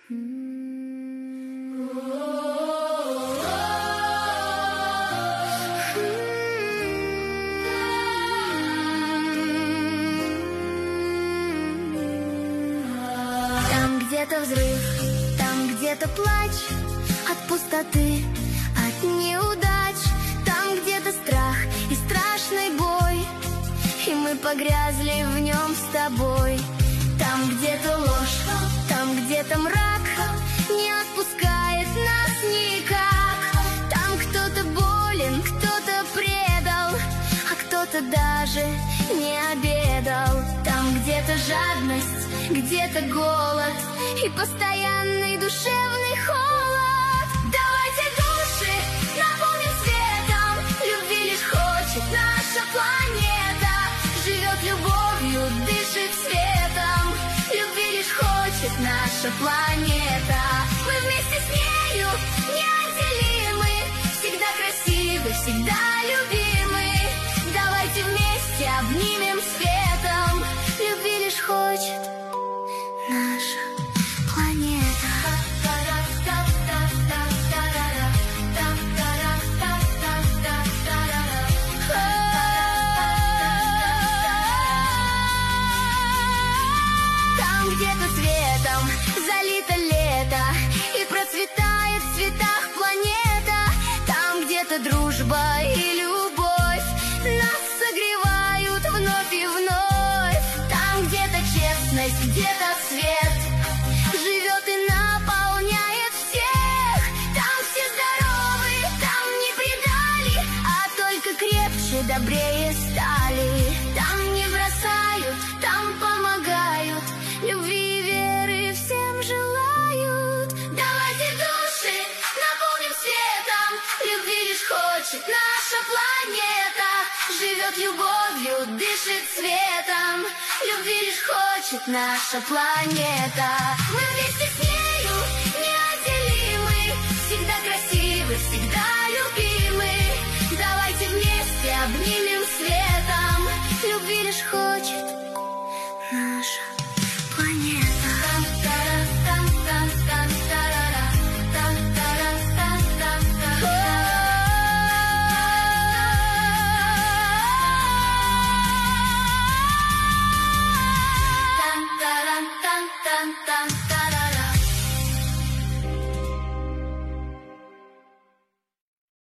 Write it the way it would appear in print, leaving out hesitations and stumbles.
Там где-то взрыв, там где-то плач от пустоты, от неудач. Там где-то страх и страшный бой, и мы погрязли в нем с тобой. Там где-то ложь, там где-то мрак не отпускает нас никак. Там кто-то болен, кто-то предал, а кто-то даже не обедал. Там где-то жадность, где-то голод и постоянный душевный холод. Давайте души наполним светом, любви лишь хочет наша планета. Живет любовью, дышит светом, любви лишь хочет наша планета. Мы вместе с нею неотделимы, всегда красивы, всегда любимы. Давайте вместе обнимем светом, любви лишь хочет наша планета. Там где-то светом залито лето, и процветает в цветах планета. Там где-то дружба и любовь нас согревают вновь и вновь. Там где-то честность, где-то свет живет и наполняет всех. Там все здоровы, там не предали, а только крепче, добрее стали. Там не бросают, там помогают, любви и веры всем желают. Давайте души наполним светом, любви лишь хочет наша планета. Живет любовью, дышит светом, любви лишь хочет наша планета. Мы вместе с нею неотделимы, всегда красивы, всегда любимы. Давайте вместе обнимем светом, любви лишь хочет